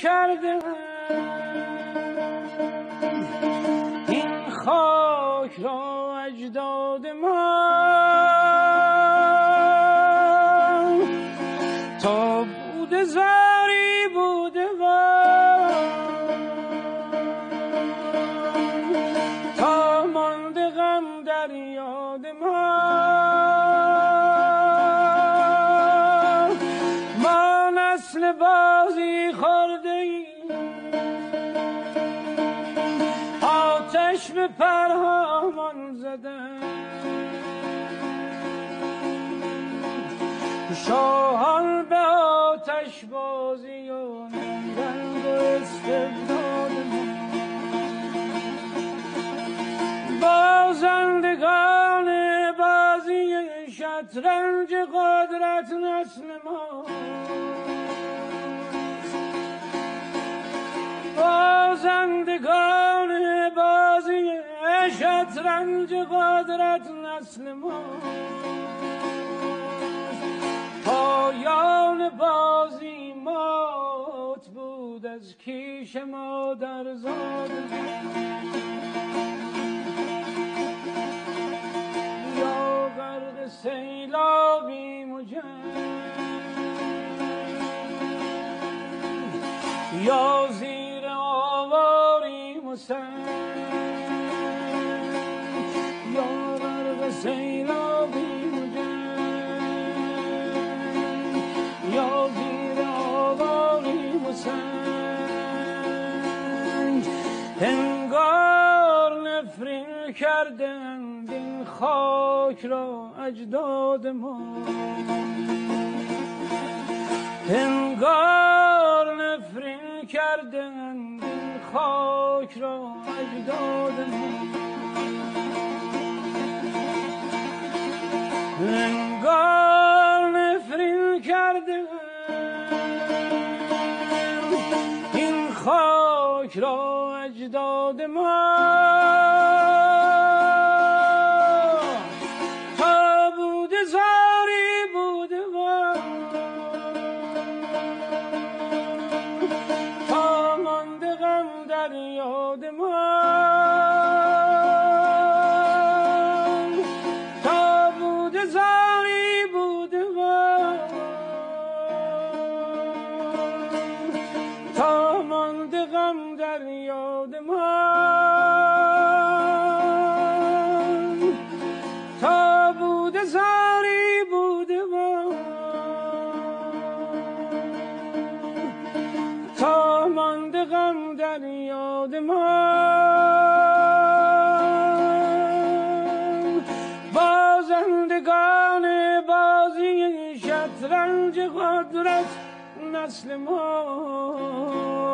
کرده این خاک را اجداد ما، تا بوده زاری بوده تا مانده غم در یاد ما نسل بازی خورده ایم، آتش به پرهامان زده، شاهان به آتش بازی و رنگ و استبداد بازندگان بازی شطرنج قدرت نسل ما، بازندگان بازی شطرنج قدرت نسل ما، پایان بازی مات بود از کیش مادر زاده، یا غرق سیلابی مجنب، یا زیر آواری مسند، یا غرق سیلابی یا زیر آواری مسند، انگار نفرین کردند این خاک را اجداد ما، انگار نفرین کردند این خاک را اجداد ما، انگار نفرین کرده این خاک را اجداد ما، تا بوده زاری بوده تا مانده غم در یاد ما، غم در یاد من، تا بوده زاری بوده تا مانده غم در یاد من، بازندگان بازی شطرنج قدرت نسل ما.